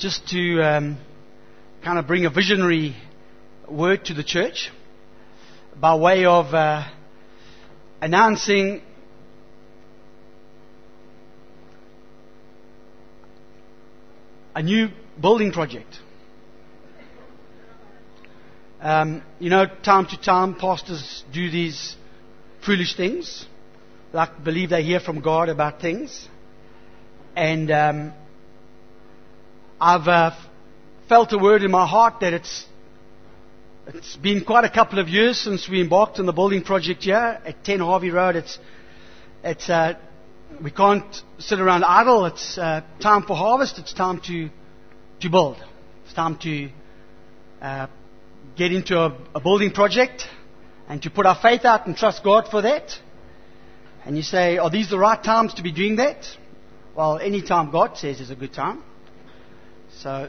just to kind of bring a visionary word to the church by way of announcing a new building project. Time to time, pastors do these foolish things, like believe they hear from God about things. And I've felt a word in my heart that it's been quite a couple of years since we embarked on the building project here at 10 Harvey Road. We can't sit around idle. It's time for harvest. It's time to build. It's time to get into a building project and to put our faith out and trust God for that. And you say, are these the right times to be doing that? Well, any time God says is a good time. So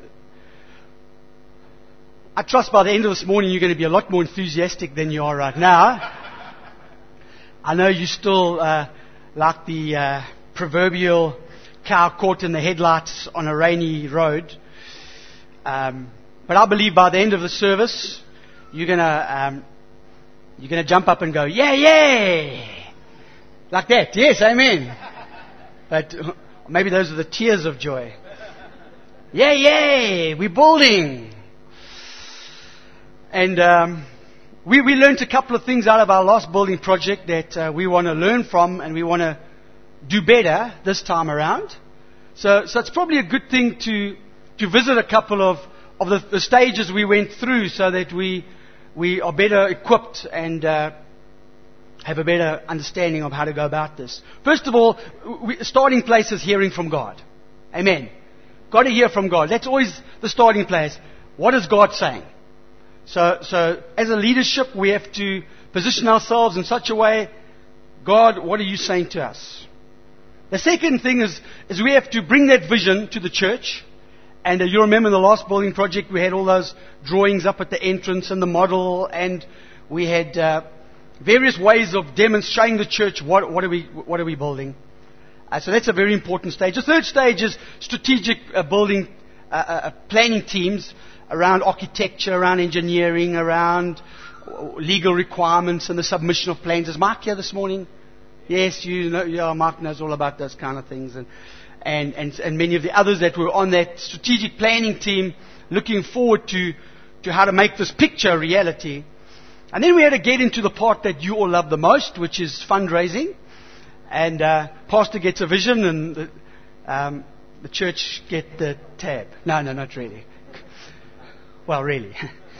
I trust by the end of this morning you're going to be a lot more enthusiastic than you are right now. I know you still like the proverbial cow caught in the headlights on a rainy road. But I believe by the end of the service, you're gonna jump up and go, yeah, yeah, like that. Yes, amen. But maybe those are the tears of joy. Yeah, yeah, we're building. And we learned a couple of things out of our last building project that we want to learn from, and we want to do better this time around. So it's probably a good thing to visit a couple of the stages we went through, so that we are better equipped and have a better understanding of how to go about this. First of all, starting place is hearing from God. Amen. Got to hear from God. That's always the starting place. What is God saying? So as a leadership, we have to position ourselves in such a way, God, what are you saying to us? The second thing is we have to bring that vision to the church. And you remember in the last building project, we had all those drawings up at the entrance and the model, and we had various ways of demonstrating the church what are we building. So that's a very important stage. The third stage is strategic building planning teams around architecture, around engineering, around legal requirements and the submission of plans. Is Mark here this morning? Yes, Mark knows all about those kind of things. And many of the others that were on that strategic planning team looking forward to how to make this picture a reality. And then we had to get into the part that you all love the most, which is fundraising. And pastor gets a vision and the church get the tab. No, not really. Well, really.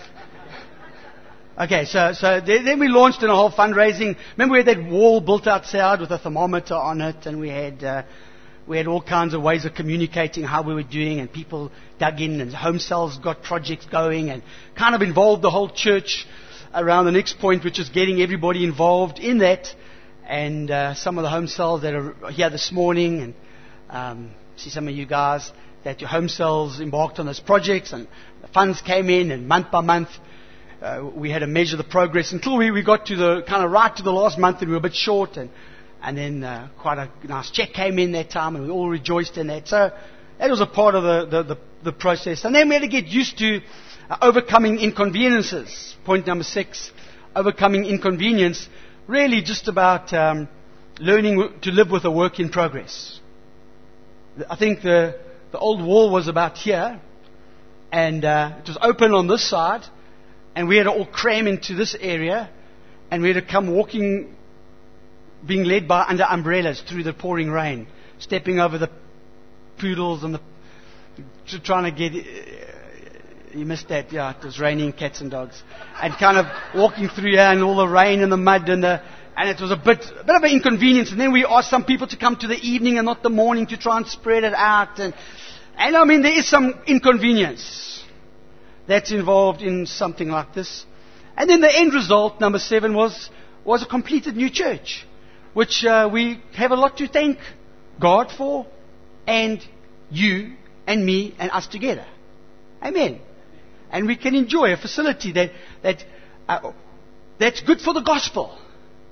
Okay, so then we launched in a whole fundraising. Remember we had that wall built outside with a thermometer on it, and we had all kinds of ways of communicating how we were doing, and people dug in, and home cells got projects going, and kind of involved the whole church around the next point, which is getting everybody involved in that. And some of the home cells that are here this morning, and see some of you guys that your home cells embarked on those projects, and the funds came in, and month by month we had to measure the progress until we got to the kind of right to the last month, and we were a bit short, and then quite a nice check came in that time, and we all rejoiced in that. So that was a part of the process. And then we had to get used to overcoming inconveniences. Point number 6, overcoming inconvenience. Really just about learning to live with a work in progress. I think the old wall was about here, and it was open on this side, and we had to all cram into this area, and we had to come walking, being led by under umbrellas through the pouring rain, stepping over the poodles and trying to get. You missed that, yeah. It was raining cats and dogs, and kind of walking through here and all the rain and the mud and it was a bit of an inconvenience. And then we asked some people to come to the evening and not the morning to try and spread it out. And I mean, there is some inconvenience that's involved in something like this. And then the end result, number 7, was a completed new church, which we have a lot to thank God for, and you and me and us together. Amen. And we can enjoy a facility that's good for the gospel.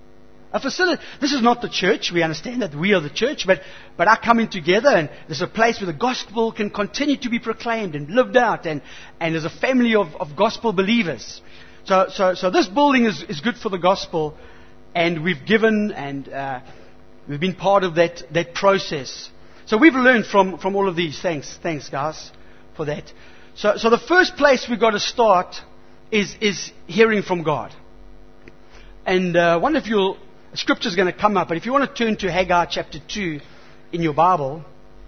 A facility. This is not the church. We understand that we are the church, but our coming together, and there's a place where the gospel can continue to be proclaimed and lived out, and there's a family of gospel believers. So this building is good for the gospel, and we've given, and we've been part of that process. So we've learned from all of these. Thanks guys, for that. So the first place we've got to start is hearing from God. And one of your scriptures is going to come up, but if you want to turn to Haggai chapter 2 in your Bible.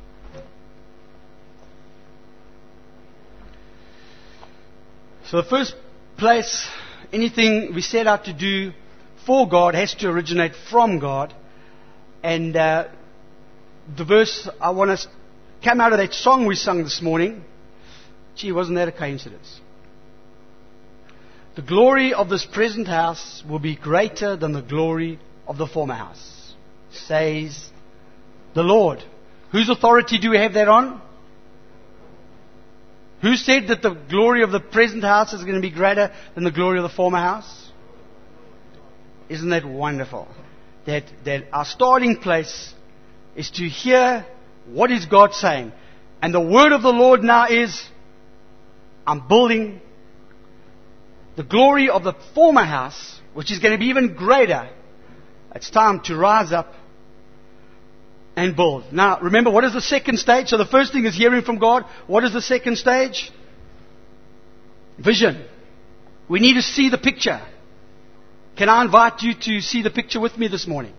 So the first place, anything we set out to do for God has to originate from God. And the verse I want us came out of that song we sung this morning. Gee, wasn't that a coincidence? The glory of this present house will be greater than the glory of the former house, says the Lord. Whose authority do we have that on? Who said that the glory of the present house is going to be greater than the glory of the former house? Isn't that wonderful? That our starting place is to hear what is God saying. And the word of the Lord now is, I'm building the glory of the former house, which is going to be even greater. It's time to rise up and build. Now, remember, what is the second stage? So the first thing is hearing from God. What is the second stage? Vision. We need to see the picture. Can I invite you to see the picture with me this morning?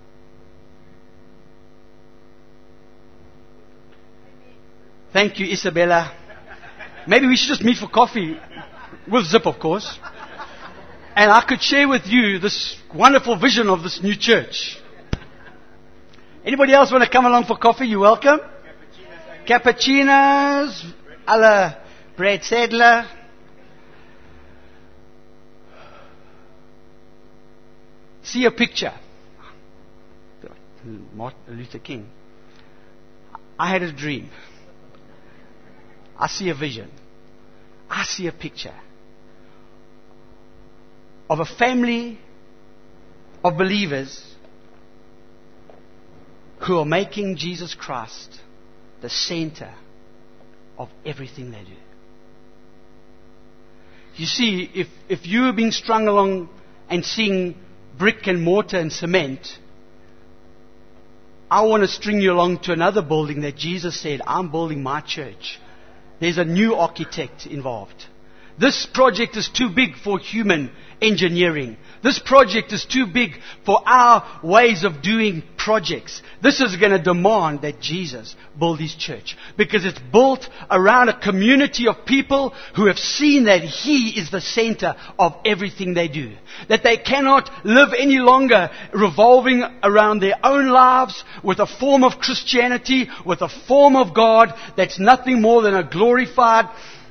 Thank you, Isabella. Maybe we should just meet for coffee, with Zip, of course. And I could share with you this wonderful vision of this new church. Anybody else want to come along for coffee? You're welcome. Cappuccinos, a la Brad Sadler. See a picture. Martin Luther King. I had a dream. I see a vision. I see a picture of a family of believers who are making Jesus Christ the center of everything they do. You see, if you are being strung along and seeing brick and mortar and cement, I want to string you along to another building that Jesus said, I'm building my church. There's a new architect involved. This project is too big for human engineering. This project is too big for our ways of doing projects. This is going to demand that Jesus build His church, because it's built around a community of people who have seen that He is the center of everything they do. That they cannot live any longer revolving around their own lives with a form of Christianity, with a form of God that's nothing more than a glorified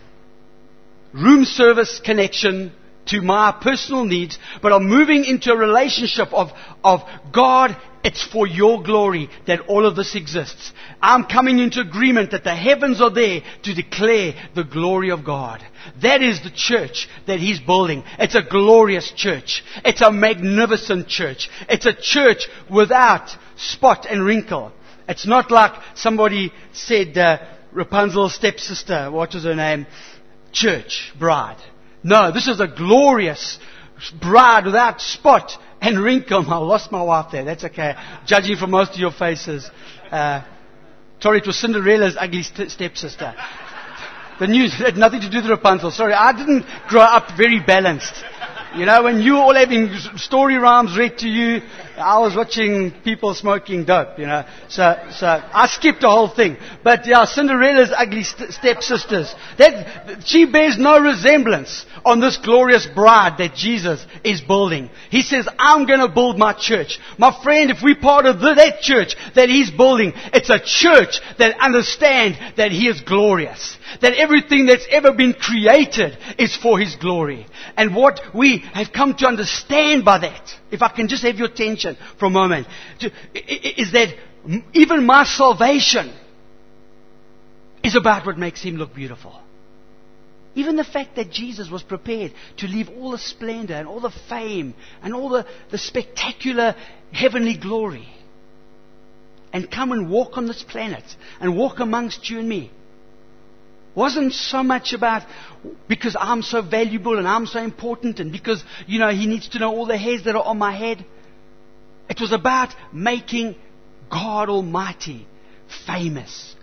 room service connection to my personal needs, but are moving into a relationship of God, it's for your glory that all of this exists. I'm coming into agreement that the heavens are there to declare the glory of God. That is the church that He's building. It's a glorious church. It's a magnificent church. It's a church without spot and wrinkle. It's not like somebody said, Rapunzel's stepsister, what was her name? Church, bride. No, this is a glorious bride without spot and wrinkle. I lost my wife there. That's okay. Judging from most of your faces. Sorry, it was Cinderella's ugly stepsister. The news had nothing to do with Rapunzel. Sorry, I didn't grow up very balanced. You know, when you were all having story rhymes read to you, I was watching people smoking dope, you know. So I skipped the whole thing. But yeah, Cinderella's ugly stepsisters, she bears no resemblance on this glorious bride that Jesus is building. He says, I'm going to build my church. My friend, if we're part of that church that He's building, it's a church that understands that He is glorious. That everything that's ever been created is for His glory. And what we have come to understand by that, if I can just have your attention for a moment, is that even my salvation is about what makes Him look beautiful. Even the fact that Jesus was prepared to leave all the splendor and all the fame and all the spectacular heavenly glory and come and walk on this planet and walk amongst you and me wasn't so much about because I'm so valuable and I'm so important and because, He needs to know all the hairs that are on my head. It was about making God Almighty famous.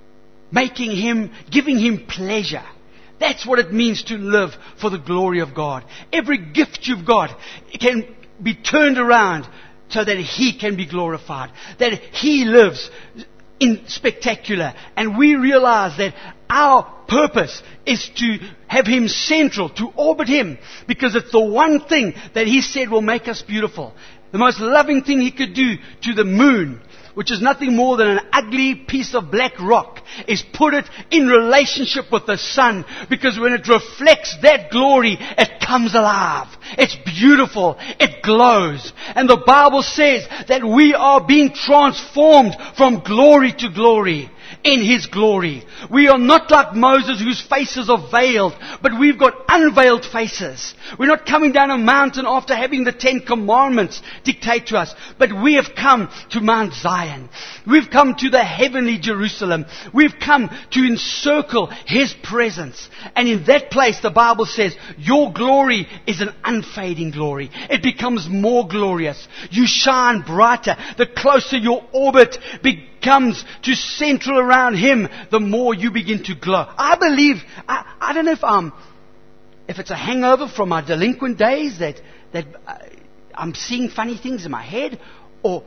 Giving Him pleasure. That's what it means to live for the glory of God. Every gift you've got can be turned around so that He can be glorified. That He lives in spectacular. And we realize that our purpose is to have Him central, to orbit Him, because it's the one thing that He said will make us beautiful. The most loving thing He could do to the moon, which is nothing more than an ugly piece of black rock, is put it in relationship with the sun, because when it reflects that glory, it comes alive. It's beautiful. It glows. And the Bible says that we are being transformed from glory to glory in His glory. We are not like Moses, whose faces are veiled, but we've got unveiled faces. We're not coming down a mountain after having the 10 Commandments dictate to us, but we have come to Mount Zion. We've come to the heavenly Jerusalem. We've come to encircle His presence. And in that place, the Bible says, your glory is an unfading glory. It becomes more glorious. You shine brighter. The closer your orbit becomes to central around Him, the more you begin to glow. I believe, I don't know if it's a hangover from my delinquent days that I'm seeing funny things in my head, or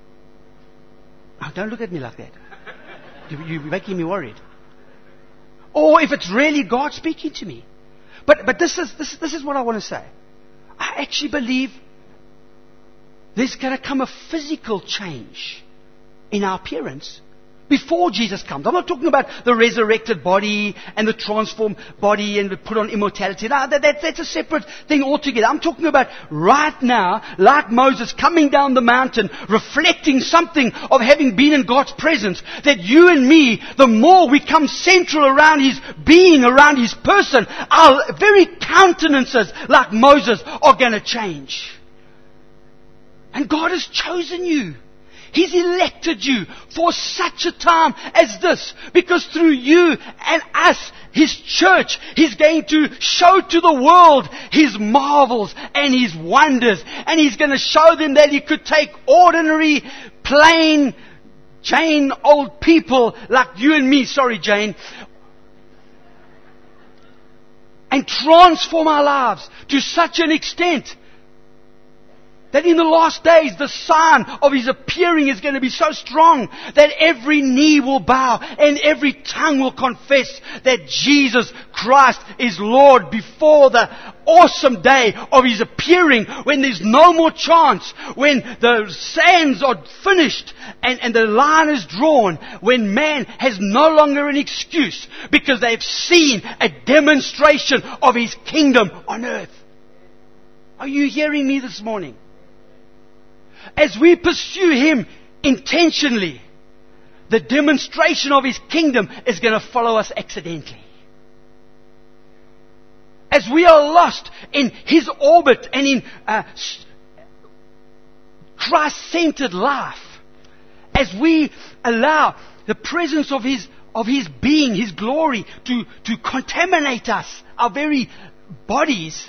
oh, don't look at me like that. You're making me worried. Or if it's really God speaking to me. But this is what I want to say. I actually believe there's going to come a physical change in our appearance before Jesus comes. I'm not talking about the resurrected body and the transformed body and the put on immortality. No, that's a separate thing altogether. I'm talking about right now, like Moses coming down the mountain, reflecting something of having been in God's presence, that you and me, the more we come central around His being, around His person, our very countenances, like Moses, are going to change. And God has chosen you. He's elected you for such a time as this, because through you and us, His church, He's going to show to the world His marvels and His wonders. And He's going to show them that He could take ordinary, plain, Jane old people like you and me, sorry Jane, and transform our lives to such an extent that in the last days, the sign of His appearing is going to be so strong that every knee will bow and every tongue will confess that Jesus Christ is Lord, before the awesome day of His appearing, when there's no more chance, when the sands are finished and the line is drawn, when man has no longer an excuse because they've seen a demonstration of His kingdom on earth. Are you hearing me this morning? As we pursue Him intentionally, the demonstration of His kingdom is going to follow us accidentally. As we are lost in His orbit and in Christ-centered life, as we allow the presence of His being, His glory to contaminate us, our very bodies,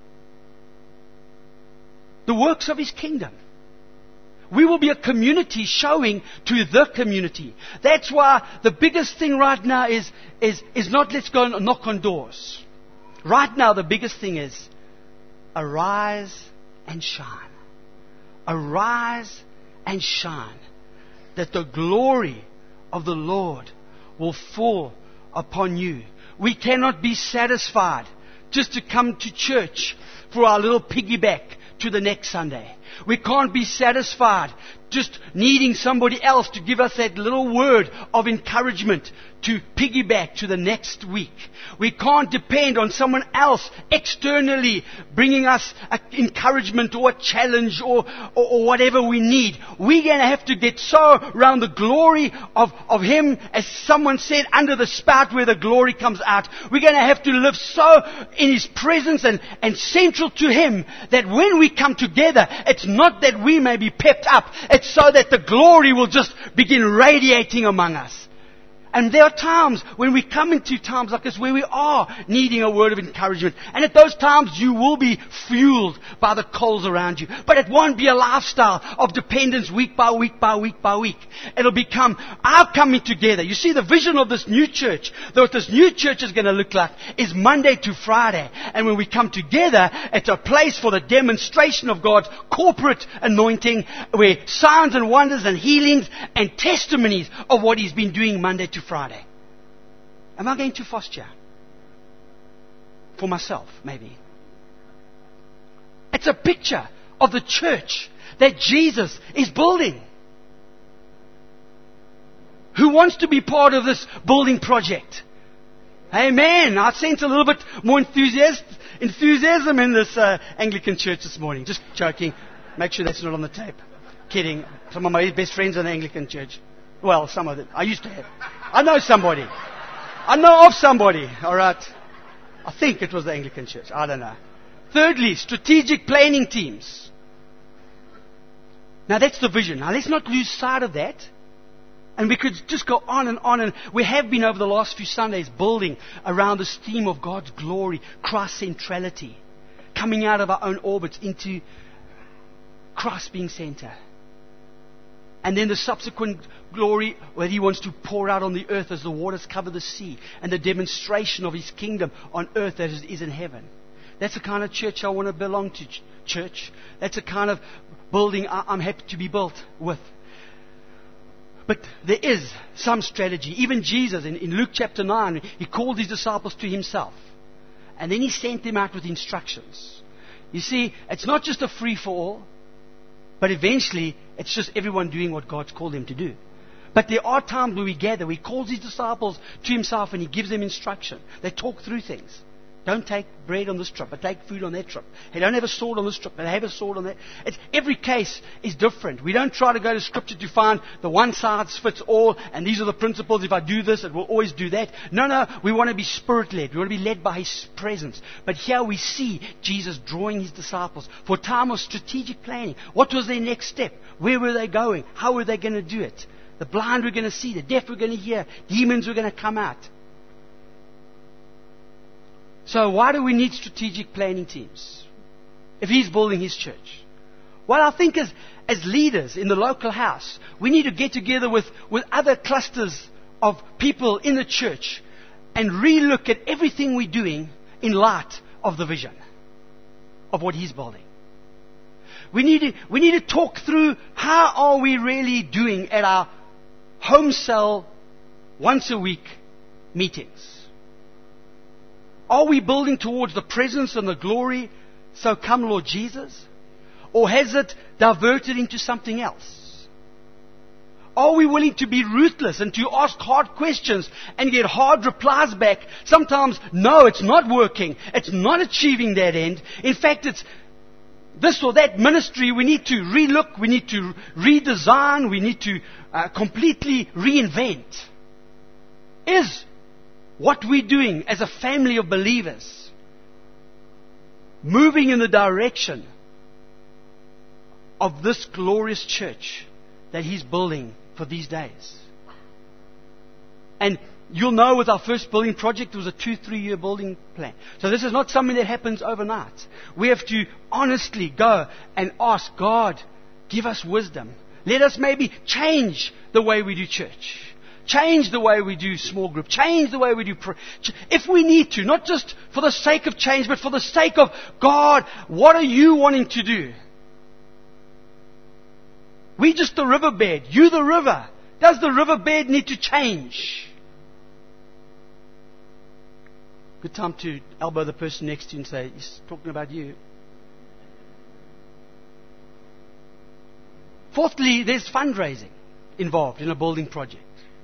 the works of His kingdom, we will be a community showing to the community. That's why the biggest thing right now is not let's go and knock on doors. Right now the biggest thing is arise and shine. Arise and shine. That the glory of the Lord will fall upon you. We cannot be satisfied just to come to church for our little piggyback to the next Sunday. We can't be satisfied just needing somebody else to give us that little word of encouragement to piggyback to the next week. We can't depend on someone else externally bringing us encouragement or a challenge or whatever we need. We're going to have to get so around the glory of Him, as someone said, under the spout where the glory comes out. We're going to have to live so in His presence and central to Him that when we come together, it's not that we may be pepped up. It's so that the glory will just begin radiating among us. And there are times when we come into times like this where we are needing a word of encouragement. And at those times you will be fueled by the coals around you. But it won't be a lifestyle of dependence week by week by week by week. It'll become our coming together. You see, the vision of this new church, what this new church is going to look like, is Monday to Friday. And when we come together, it's a place for the demonstration of God's corporate anointing, where signs and wonders and healings and testimonies of what He's been doing Monday to Friday. Am I going too fast here? For myself, maybe. It's a picture of the church that Jesus is building. Who wants to be part of this building project? Amen. I sense a little bit more enthusiasm in this Anglican church this morning. Just joking. Make sure that's not on the tape. Kidding. Some of my best friends are in the Anglican church. Well, some of them. I used to have. I know somebody. I know of somebody. All right. I think it was the Anglican church. I don't know. Thirdly, strategic planning teams. Now that's the vision. Now let's not lose sight of that. And we could just go on. And we have been over the last few Sundays building around this theme of God's glory, Christ centrality. Coming out of our own orbits into Christ being center. And then the subsequent glory that He wants to pour out on the earth as the waters cover the sea. And the demonstration of His kingdom on earth as it is in heaven. That's the kind of church I want to belong to, church. That's the kind of building I'm happy to be built with. But there is some strategy. Even Jesus, in Luke chapter 9, He called His disciples to Himself. And then He sent them out with instructions. You see, it's not just a free-for-all. But eventually, it's just everyone doing what God's called them to do. But there are times where we gather, where He calls His disciples to Himself and He gives them instruction. They talk through things. Don't take bread on this trip, but take food on that trip. Hey, don't have a sword on this trip, but have a sword on that. Every case is different. We don't try to go to Scripture to find the one size fits all, and these are the principles. If I do this, it will always do that. No, we want to be Spirit-led. We want to be led by His presence. But here we see Jesus drawing His disciples for a time of strategic planning. What was their next step? Where were they going? How were they going to do it? The blind were going to see. The deaf were going to hear. Demons were going to come out. So why do we need strategic planning teams if He's building His church? Well, I think as leaders in the local house, we need to get together with other clusters of people in the church and relook at everything we're doing in light of the vision of what He's building. We need to talk through how are we really doing at our home cell once a week meetings. Are we building towards the presence and the glory, so come Lord Jesus? Or has it diverted into something else? Are we willing to be ruthless and to ask hard questions and get hard replies back? Sometimes, no, it's not working. It's not achieving that end. In fact, it's this or that ministry. We need to relook. We need to redesign. We need to completely reinvent. Is what we're doing as a family of believers moving in the direction of this glorious church that He's building for these days? And you'll know with our first building project, it was a 2-3 year building plan. So this is not something that happens overnight. We have to honestly go and ask God, give us wisdom. Let us maybe change the way we do church. Change the way we do small group. Change the way we do if we need to. Not just for the sake of change, but for the sake of God, what are you wanting to do? We just the riverbed. You the river. Does the riverbed need to change? Good time to elbow the person next to you and say, he's talking about you. Fourthly, there's fundraising involved in a building project.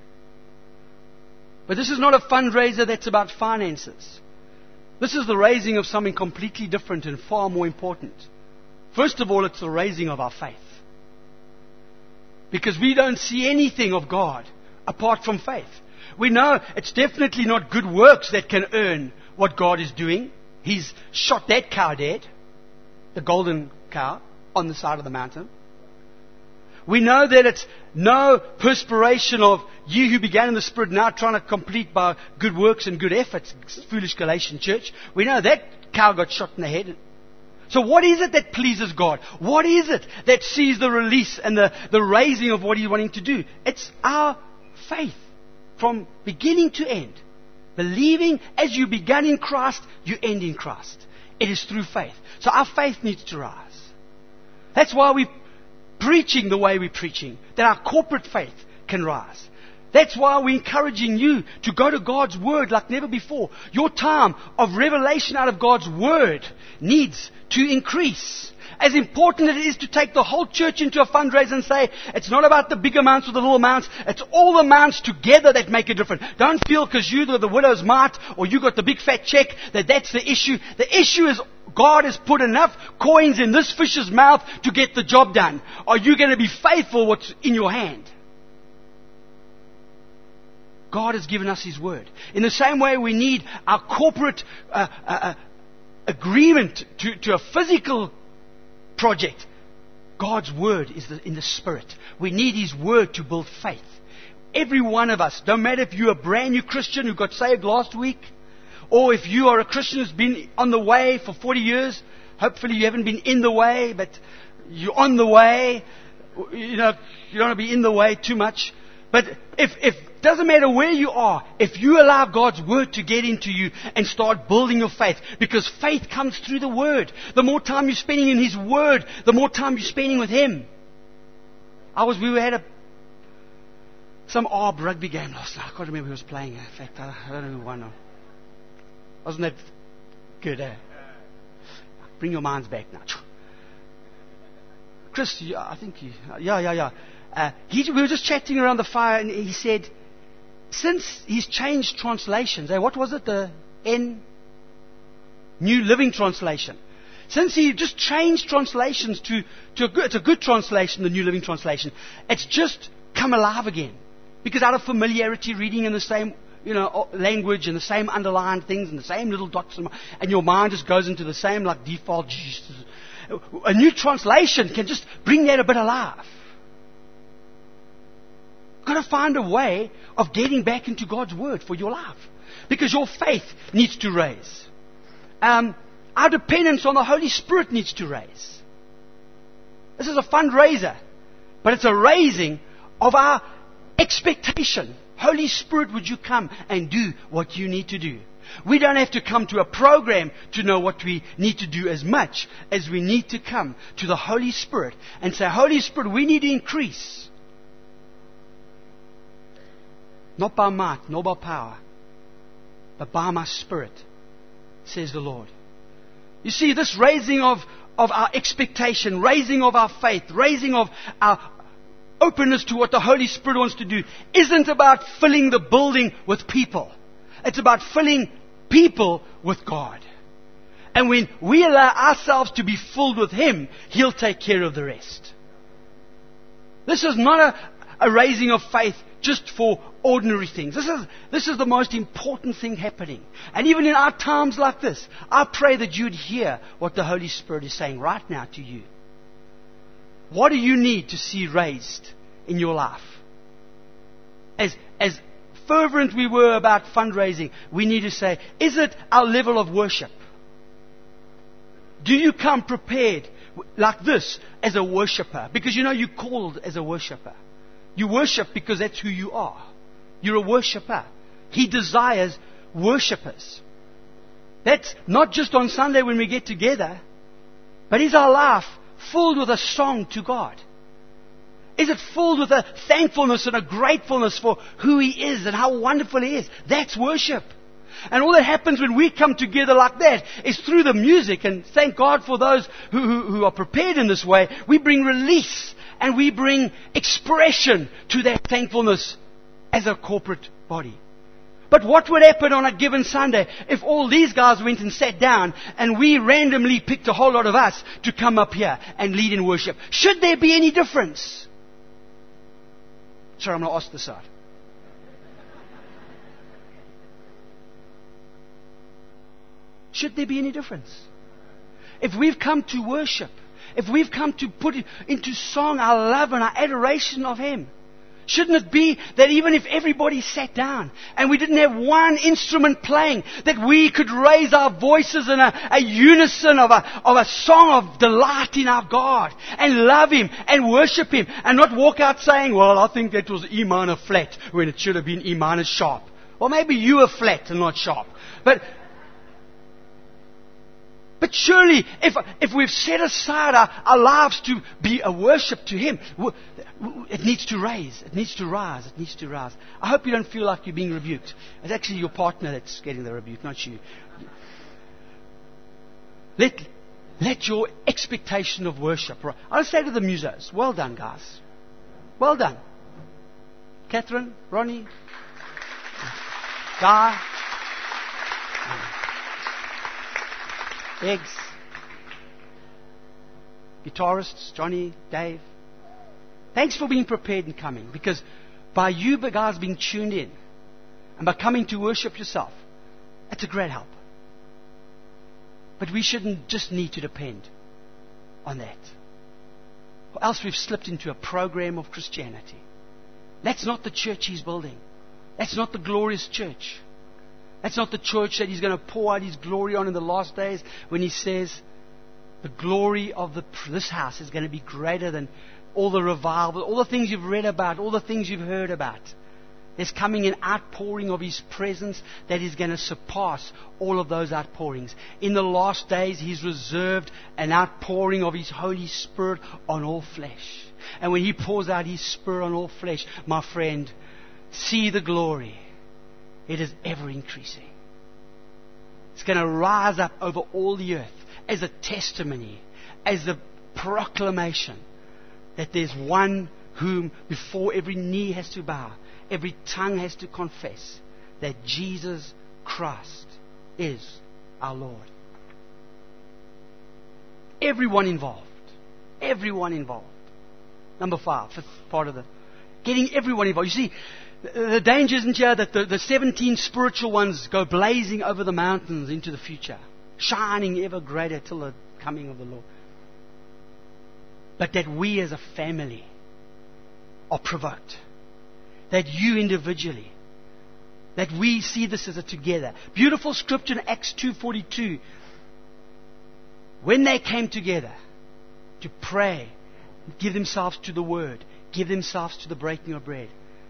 But this is not a fundraiser that's about finances. This is the raising of something completely different and far more important. First of all, it's the raising of our faith. Because we don't see anything of God apart from faith. We know it's definitely not good works that can earn what God is doing. He's shot that cow dead, the golden cow, on the side of the mountain. We know that it's no perspiration of you who began in the Spirit now trying to complete by good works and good efforts, foolish Galatian church. We know that cow got shot in the head. So what is it that pleases God? What is it that sees the release and the raising of what He's wanting to do? It's our faith from beginning to end. Believing as you began in Christ, you end in Christ. It is through faith. So our faith needs to rise. That's why we're preaching the way we're preaching, that our corporate faith can rise. That's why we're encouraging you to go to God's Word like never before. Your time of revelation out of God's Word needs to increase. As important as it is to take the whole church into a fundraiser and say, it's not about the big amounts or the little amounts, it's all the amounts together that make a difference. Don't feel because you got the widow's mite or you got the big fat check that's the issue. The issue is God has put enough coins in this fish's mouth to get the job done. Are you going to be faithful what's in your hand? God has given us His Word. In the same way we need our corporate agreement to a physical project. God's Word is in the Spirit. We need His Word to build faith. Every one of us, no matter if you're a brand new Christian who got saved last week, or if you are a Christian who's been on the way for 40 years, hopefully you haven't been in the way, but you're on the way. You know, you don't want to be in the way too much. But if doesn't matter where you are, if you allow God's Word to get into you and start building your faith, because faith comes through the Word. The more time you're spending in His Word, the more time you're spending with Him. We had some ARB rugby game last night. I can't remember who was playing. In fact, I don't know who won. Wasn't that good, eh? Bring your minds back now. Chris, I think you... Yeah. We were just chatting around the fire and he said, since he's changed translations, what was it? The New Living Translation. Since he just changed translations it's a good translation, the New Living Translation, it's just come alive again. Because out of familiarity, reading in the same language and the same underlined things and the same little dots, and your mind just goes into the same default. A new translation can just bring that a bit alive. Got to find a way of getting back into God's Word for your life. Because your faith needs to raise. Our dependence on the Holy Spirit needs to raise. This is a fundraiser. But it's a raising of our expectation. Holy Spirit, would you come and do what you need to do? We don't have to come to a program to know what we need to do as much as we need to come to the Holy Spirit and say, Holy Spirit, we need to increase. Not by might, nor by power, but by my Spirit, says the Lord. You see, this raising of our expectation, raising of our faith, raising of our openness to what the Holy Spirit wants to do, isn't about filling the building with people. It's about filling people with God. And when we allow ourselves to be filled with Him, He'll take care of the rest. This is not a raising of faith just for ordinary things. This is the most important thing happening. And even in our times like this, I pray that you'd hear what the Holy Spirit is saying right now to you. What do you need to see raised in your life? As fervent we were about fundraising, we need to say, is it our level of worship? Do you come prepared like this as a worshipper? Because you're called as a worshipper. You worship because that's who you are. You're a worshipper. He desires worshippers. That's not just on Sunday when we get together, but is our life filled with a song to God? Is it filled with a thankfulness and a gratefulness for who He is and how wonderful He is? That's worship. And all that happens when we come together like that is through the music. And thank God for those who are prepared in this way. We bring release And we bring expression to that thankfulness as a corporate body. But what would happen on a given Sunday if all these guys went and sat down and we randomly picked a whole lot of us to come up here and lead in worship? Should there be any difference? Sorry, I'm going to ask this side. Should there be any difference? If we've come to worship, if we've come to put into song our love and our adoration of Him, shouldn't it be that even if everybody sat down and we didn't have one instrument playing, that we could raise our voices in a unison of a song of delight in our God and love Him and worship Him and not walk out saying, well, I think that was E minor flat when it should have been E minor sharp. Or maybe you were flat and not sharp. But surely, if we've set aside our lives to be a worship to Him, it needs to raise. It needs to rise. It needs to rise. I hope you don't feel like you're being rebuked. It's actually your partner that's getting the rebuke, not you. Let your expectation of worship rise. I'll say to the musos, well done, guys. Well done. Catherine, Ronnie, Guy, Eggs, guitarists, Johnny, Dave. Thanks for being prepared and coming, because by you guys being tuned in and by coming to worship yourself, that's a great help. But we shouldn't just need to depend on that. Or else we've slipped into a program of Christianity. That's not the church He's building. That's not the glorious church. That's not the church that He's going to pour out His glory on in the last days, when He says the glory of this house is going to be greater than all the revival, all the things you've read about, all the things you've heard about. There's coming an outpouring of His presence that is going to surpass all of those outpourings. In the last days, He's reserved an outpouring of His Holy Spirit on all flesh. And when He pours out His Spirit on all flesh, my friend, see the glory. It is ever increasing. It's going to rise up over all the earth as a testimony, as a proclamation that there's one whom before every knee has to bow, every tongue has to confess that Jesus Christ is our Lord. Everyone involved. Everyone involved. Number 5, fifth part of the getting everyone involved. You see, the danger isn't here that the 17 spiritual ones go blazing over the mountains into the future, shining ever greater till the coming of the Lord. But that we as a family are provoked. That you individually, that we see this as a together. Beautiful scripture in Acts 2:42. When they came together to pray, give themselves to the Word, give themselves to the breaking of bread,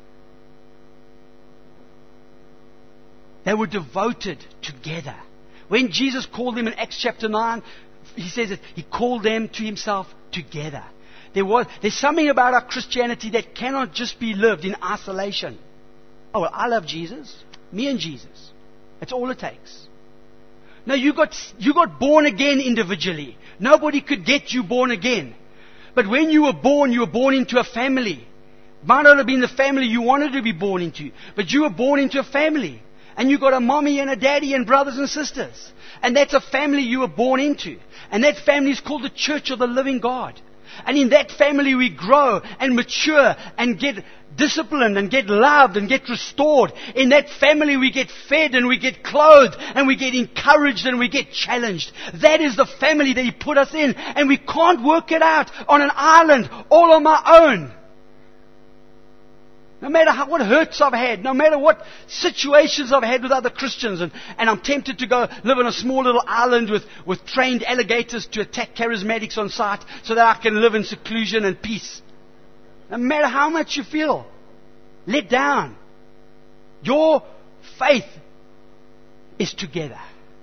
they were devoted together. When Jesus called them in Acts chapter 9, He says that He called them to Himself together. There's something about our Christianity that cannot just be lived in isolation. Oh, well, I love Jesus. Me and Jesus. That's all it takes. No, you got born again individually. Nobody could get you born again. But when you were born into a family. It might not have been the family you wanted to be born into, but you were born into a family. And you got a mommy and a daddy and brothers and sisters. And that's a family you were born into. And that family is called the Church of the Living God. And in that family we grow and mature and get disciplined and get loved and get restored. In that family we get fed and we get clothed and we get encouraged and we get challenged. That is the family that He put us in. And we can't work it out on an island all on my own. No matter what hurts I've had, no matter what situations I've had with other Christians, and I'm tempted to go live on a small little island with trained alligators to attack charismatics on sight so that I can live in seclusion and peace. No matter how much you feel let down, your faith is together.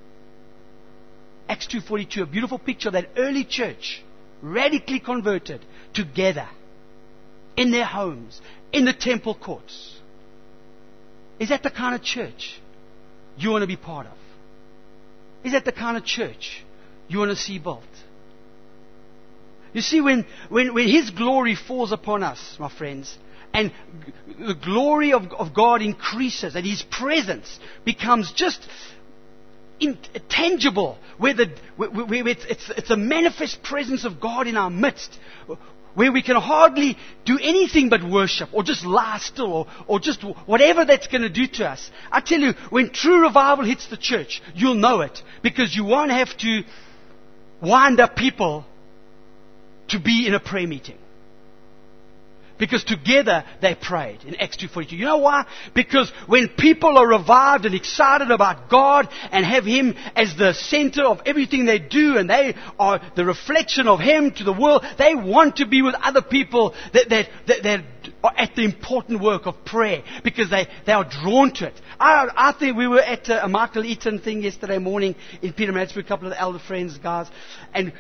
Acts 2:42, a beautiful picture of that early church, radically converted, together, in their homes, in the temple courts. Is that the kind of church you want to be part of? Is that the kind of church you want to see built? You see, when His glory falls upon us, my friends, and the glory of God increases, and His presence becomes just tangible, where it's a manifest presence of God in our midst, where we can hardly do anything but worship, or just lie still, or just whatever that's going to do to us. I tell you, when true revival hits the church, you'll know it, because you won't have to wind up people to be in a prayer meeting. Because together they prayed in Acts 2:42. You know why? Because when people are revived and excited about God and have Him as the center of everything they do, and they are the reflection of Him to the world, they want to be with other people that are at the important work of prayer, because they are drawn to it. I think we were at a Michael Eaton thing yesterday morning in Petermaritzburg, a couple of the elder friends, guys, and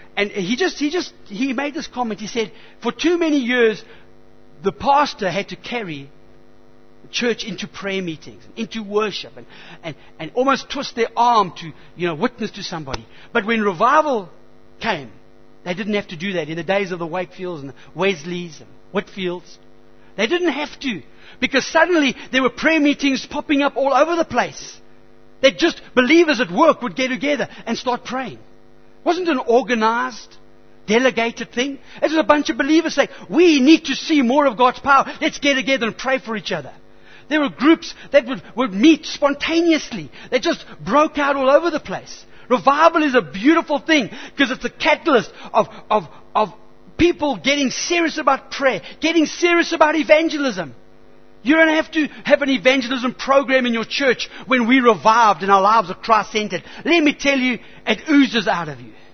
he made this comment. He said, for too many years, the pastor had to carry the church into prayer meetings, into worship, and almost twist their arm to, witness to somebody. But when revival came, they didn't have to do that. In the days of the Wakefields and the Wesleys and Whitfields, they didn't have to, because suddenly there were prayer meetings popping up all over the place. That just believers at work would get together and start praying. It wasn't an organized, delegated thing. It was a bunch of believers saying, we need to see more of God's power. Let's get together and pray for each other. There were groups that would meet spontaneously. They just broke out all over the place. Revival is a beautiful thing, because it's a catalyst of people getting serious about prayer, getting serious about evangelism. You don't have to have an evangelism program in your church when we're revived and our lives are Christ-centered. Let me tell you, it oozes out of you.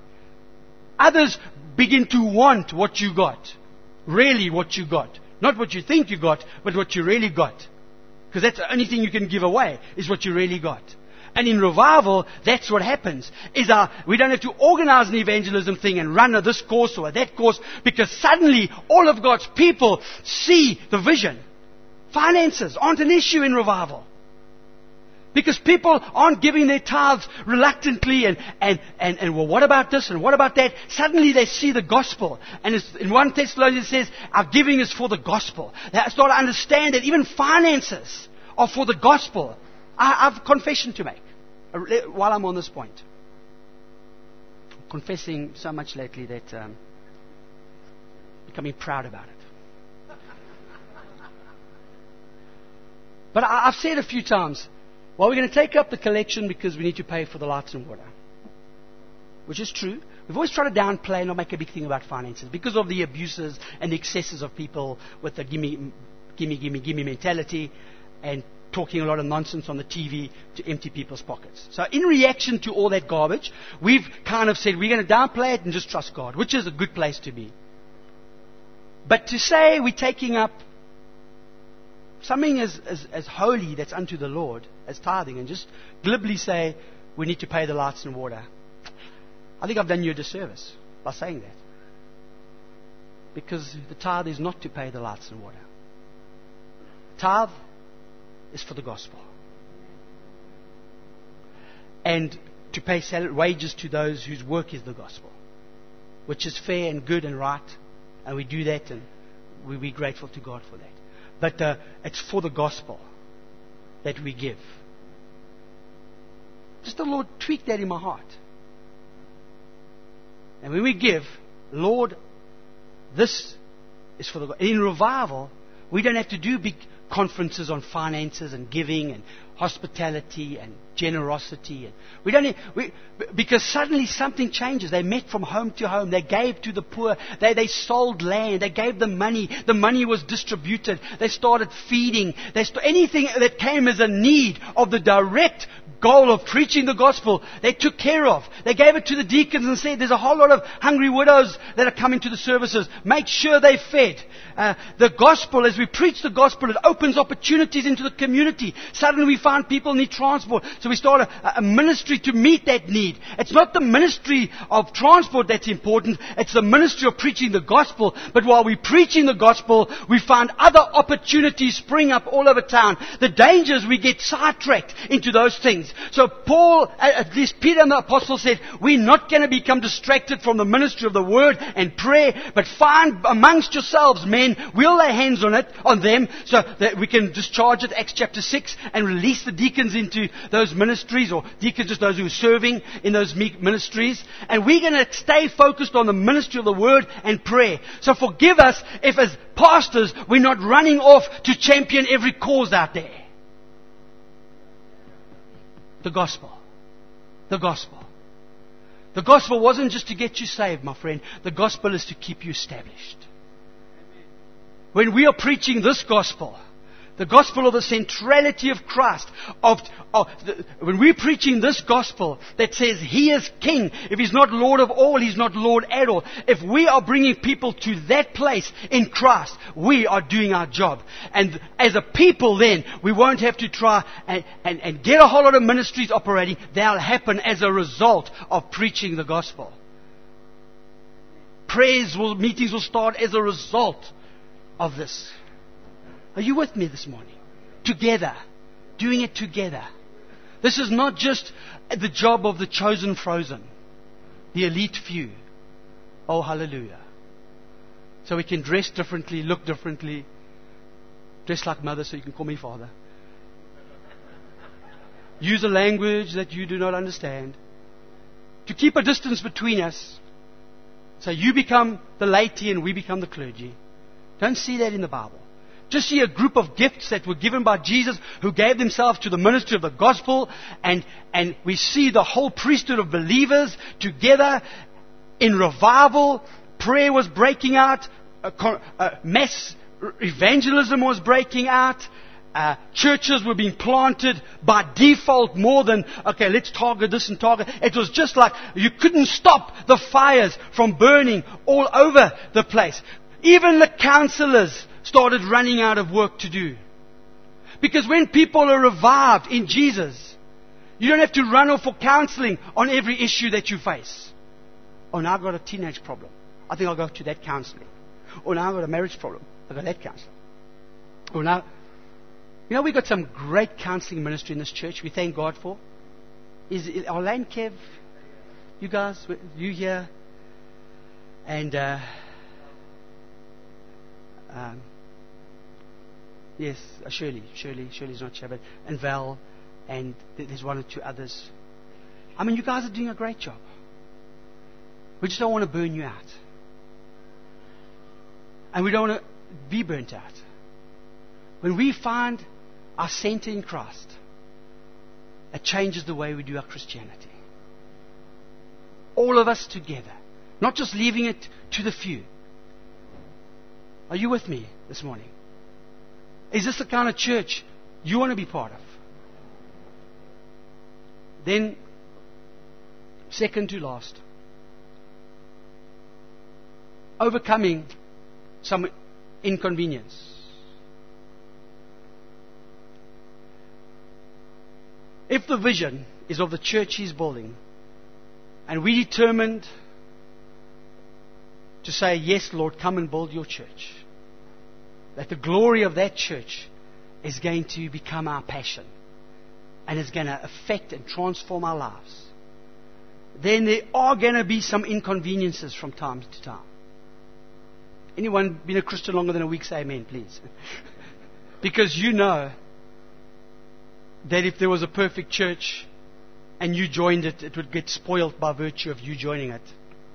Others begin to want what you got. Really what you got. Not what you think you got, but what you really got. Because that's the only thing you can give away, is what you really got. And in revival, that's what happens. We don't have to organize an evangelism thing and run this course or that course, because suddenly all of God's people see the vision. Finances aren't an issue in revival. Because people aren't giving their tithes reluctantly and well, what about this and what about that? Suddenly they see the gospel. And in 1 Thessalonians it says, our giving is for the gospel. They start to understand that even finances are for the gospel. I have a confession to make while I'm on this point. I'm confessing so much lately that I'm becoming proud about it. But I've said a few times, well, we're going to take up the collection because we need to pay for the lights and water. Which is true. We've always tried to downplay and not make a big thing about finances because of the abuses and the excesses of people with the gimme mentality and talking a lot of nonsense on the TV to empty people's pockets. So in reaction to all that garbage, we've kind of said we're going to downplay it and just trust God, which is a good place to be. But to say we're taking up something as holy that's unto the Lord, as tithing, and just glibly say we need to pay the lights and water, I think I've done you a disservice by saying that. Because the tithe is not to pay the lights and water. Tithe is for the gospel. And to pay wages to those whose work is the gospel, which is fair and good and right, and we do that, and we're grateful to God for that. But it's for the gospel that we give. Just the Lord tweaked that in my heart. And when we give, Lord, this is for the gospel. In revival, we don't have to do big conferences on finances and giving and hospitality and generosity. And because suddenly something changes. They met from home to home. They gave to the poor. They sold land. They gave them money. The money was distributed. They started feeding. Anything that came as a need of the direct goal of preaching the gospel, they took care of. They gave it to the deacons and said, there's a whole lot of hungry widows that are coming to the services. Make sure they're fed. The gospel, as we preach the gospel, it opens opportunities into the community. Suddenly we find people need transport. So we start a ministry to meet that need. It's not the ministry of transport that's important. It's the ministry of preaching the gospel. But while we're preaching the gospel, we find other opportunities spring up all over town. The danger is we get sidetracked into those things. weekends. So Paul, at least Peter and the apostle said, we're not going to become distracted from the ministry of the word and prayer, but find amongst yourselves men, we'll lay hands on them so that we can discharge it, Acts chapter 6, and release the deacons into those ministries, or deacons just those who are serving in those ministries. And we're going to stay focused on the ministry of the word and prayer. So forgive us if as pastors we're not running off to champion every cause out there. The gospel. The gospel. The gospel wasn't just to get you saved, my friend. The gospel is to keep you established. When we are preaching this gospel, the gospel of the centrality of Christ, when we're preaching this gospel that says He is King, if He's not Lord of all, He's not Lord at all. If we are bringing people to that place in Christ, we are doing our job. And as a people then, we won't have to try and get a whole lot of ministries operating. They'll happen as a result of preaching the gospel. Meetings will start as a result of this. Are you with me this morning? Together. Doing it together. This is not just the job of the chosen frozen. The elite few. Oh, hallelujah. So we can dress differently, look differently. Dress like mother so you can call me father. Use a language that you do not understand. To keep a distance between us. So you become the laity and we become the clergy. Don't see that in the Bible. Just see a group of gifts that were given by Jesus, who gave themselves to the ministry of the gospel, and we see the whole priesthood of believers together in revival. Prayer was breaking out, mass evangelism was breaking out, churches were being planted by default more than, okay, let's target this and target. It was just like you couldn't stop the fires from burning all over the place. Even the counselors started running out of work to do. Because when people are revived in Jesus, you don't have to run off for counseling on every issue that you face. Oh, now I've got a teenage problem. I think I'll go to that counseling. Or now I've got a marriage problem. I've got that counseling. Or now, we've got some great counseling ministry in this church we thank God for. Is Arlene, Kev, you guys, you here? And yes, Shirley's not here, and Val, and there's one or two others. I mean, you guys are doing a great job. We just don't want to burn you out. And we don't want to be burnt out. When we find our center in Christ, it changes the way we do our Christianity. All of us together. Not just leaving it to the few. Are you with me this morning? Is this the kind of church you want to be part of? Then, second to last, overcoming some inconvenience. If the vision is of the church He's building, and we determined to say, yes, Lord, come and build your church, that the glory of that church is going to become our passion and is going to affect and transform our lives, then there are going to be some inconveniences from time to time. Anyone been a Christian longer than a week, say amen, please. Because you know that if there was a perfect church and you joined it, it would get spoiled by virtue of you joining it.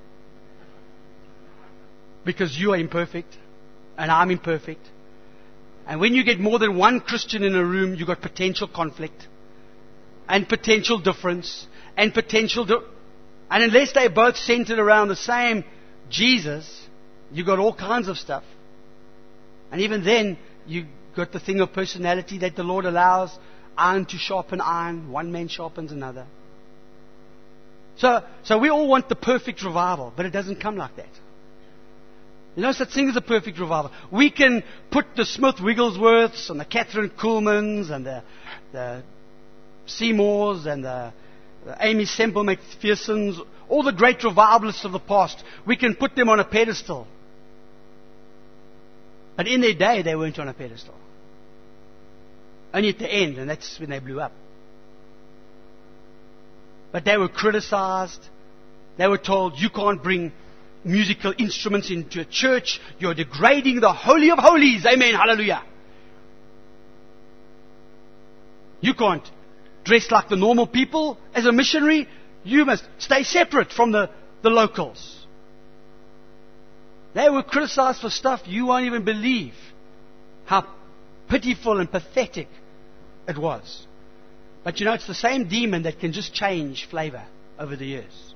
Because you are imperfect, and I'm imperfect. And when you get more than one Christian in a room, you've got potential conflict, and potential difference, and and unless they're both centered around the same Jesus, you've got all kinds of stuff. And even then, you've got the thing of personality that the Lord allows iron to sharpen iron. One man sharpens another. So we all want the perfect revival, but it doesn't come like that. You know such thing as a perfect revival. We can put the Smith Wigglesworths and the Catherine Kuhlmans and the Seymours and the Amy Semple McPhersons, all the great revivalists of the past, we can put them on a pedestal. But in their day, they weren't on a pedestal. Only at the end, and that's when they blew up. But they were criticized. They were told, you can't bring musical instruments into a church. You're degrading the Holy of Holies. Amen. Hallelujah. You can't dress like the normal people as a missionary. You must stay separate from the locals. They were criticized for stuff you won't even believe how pitiful and pathetic it was. But it's the same demon that can just change flavor over the years.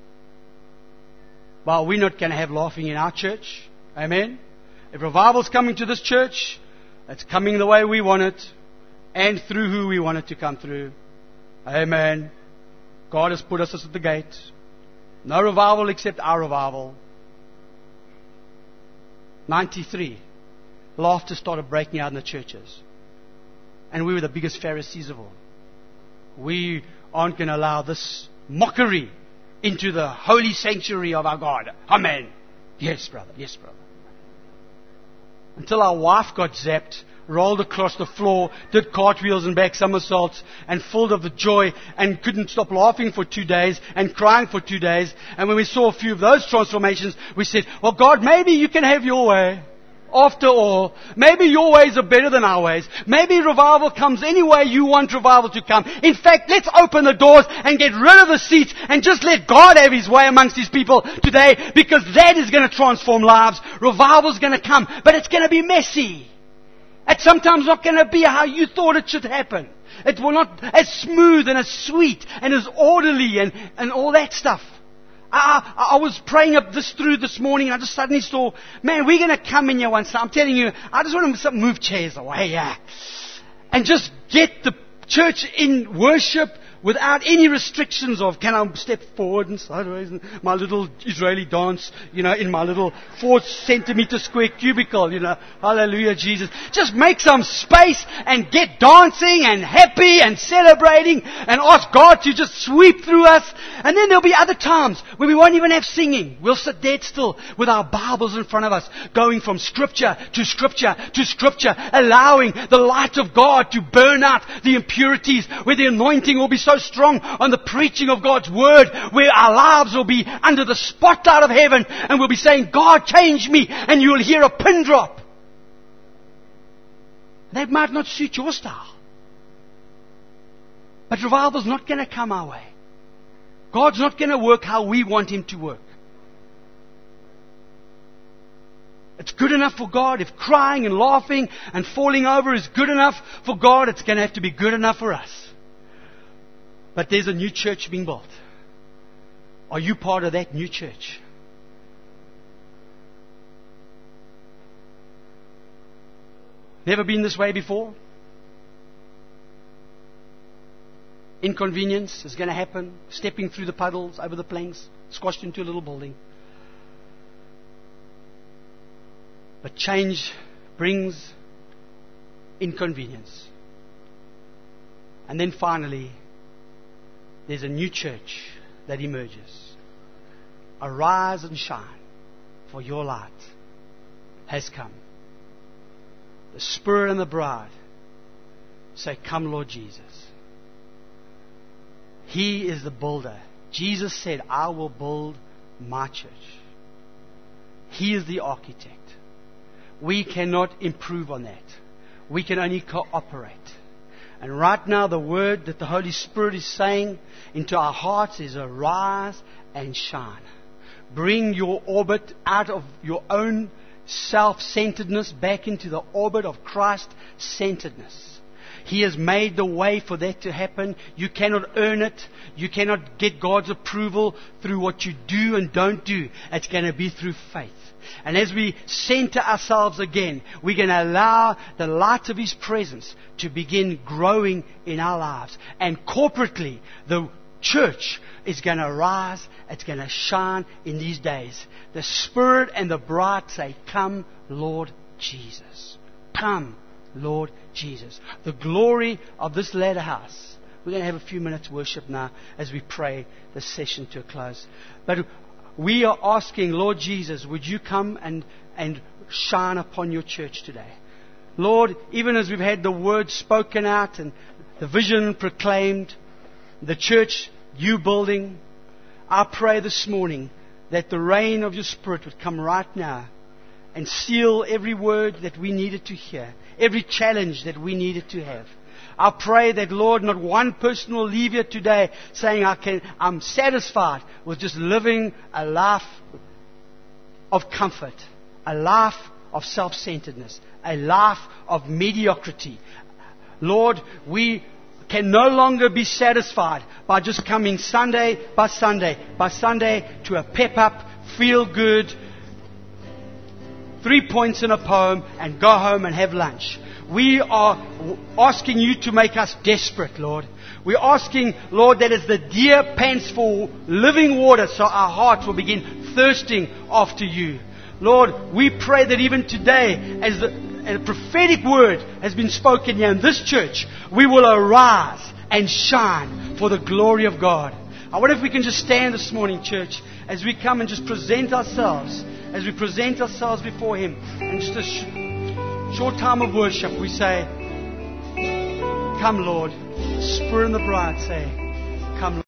Well, we're not going to have laughing in our church. Amen. If revival's coming to this church, it's coming the way we want it and through who we want it to come through. Amen. God has put us at the gate. No revival except our revival. 93. Laughter started breaking out in the churches. And we were the biggest Pharisees of all. We aren't going to allow this mockery into the holy sanctuary of our God. Amen. Yes, brother. Yes, brother. Until our wife got zapped, rolled across the floor, did cartwheels and back somersaults, and filled of the joy, and couldn't stop laughing for 2 days, and crying for 2 days. And when we saw a few of those transformations, we said, well, God, maybe you can have your way. After all, maybe your ways are better than our ways. Maybe revival comes any way you want revival to come. In fact, let's open the doors and get rid of the seats and just let God have His way amongst His people today, because that is going to transform lives. Revival is going to come, but it's going to be messy. It's sometimes not going to be how you thought it should happen. It will not as smooth and as sweet and as orderly and all that stuff. I was praying up through this morning, and I just suddenly saw, man, we're going to come in here once. I'm telling you, I just want to move chairs away, and just get the church in worship without any restrictions of, can I step forward and sideways, and my little Israeli dance, in my little 4-centimeter square cubicle, hallelujah, Jesus. Just make some space and get dancing and happy and celebrating and ask God to just sweep through us. And then there'll be other times where we won't even have singing. We'll sit dead still with our Bibles in front of us, going from scripture to scripture to scripture, allowing the light of God to burn out the impurities, where the anointing will be so strong on the preaching of God's word, where our lives will be under the spotlight of heaven, and we'll be saying, God, change me, and you'll hear a pin drop. That might not suit your style, but revival's not going to come our way. God's not going to work how we want Him to work. It's good enough for God. If crying and laughing and falling over is good enough for God, it's going to have to be good enough for us. But there's a new church being built. Are you part of that new church? Never been this way before? Inconvenience is going to happen. Stepping through the puddles, over the planks, squashed into a little building. But change brings inconvenience. And then finally, there's a new church that emerges. Arise and shine, for your light has come. The Spirit and the bride say, come, Lord Jesus. He is the builder. Jesus said, I will build my church. He is the architect. We cannot improve on that. We can only cooperate. And right now, the word that the Holy Spirit is saying into our hearts is, arise and shine. Bring your orbit out of your own self-centeredness back into the orbit of Christ-centeredness. He has made the way for that to happen. You cannot earn it. You cannot get God's approval through what you do and don't do. It's going to be through faith. And as we center ourselves again, we're going to allow the light of His presence to begin growing in our lives. And corporately, the church is going to rise. It's going to shine in these days. The Spirit and the bride say, come, Lord Jesus. Come, Lord Jesus. The glory of this latter house. We're going to have a few minutes worship now as we pray this session to a close. But we are asking, Lord Jesus, would you come and shine upon your church today? Lord, even as we've had the word spoken out and the vision proclaimed, the church you building. I pray this morning that the rain of your Spirit would come right now and seal every word that we needed to hear, every challenge that we needed to have. I pray that, Lord, not one person will leave here today saying, I'm satisfied with just living a life of comfort, a life of self-centeredness, a life of mediocrity. Lord, we can no longer be satisfied by just coming Sunday by Sunday to a pep-up, feel-good, 3 points in a poem and go home and have lunch. We are asking you to make us desperate, Lord. We're asking, Lord, that as the deer pants for living water, so our hearts will begin thirsting after you. Lord, we pray that even today, as a prophetic word has been spoken here in this church, we will arise and shine for the glory of God. I wonder if we can just stand this morning, church, as we come and just present ourselves, as we present ourselves before Him. And just a short time of worship, we say, come, Lord. The Spirit and the bride say, come, Lord.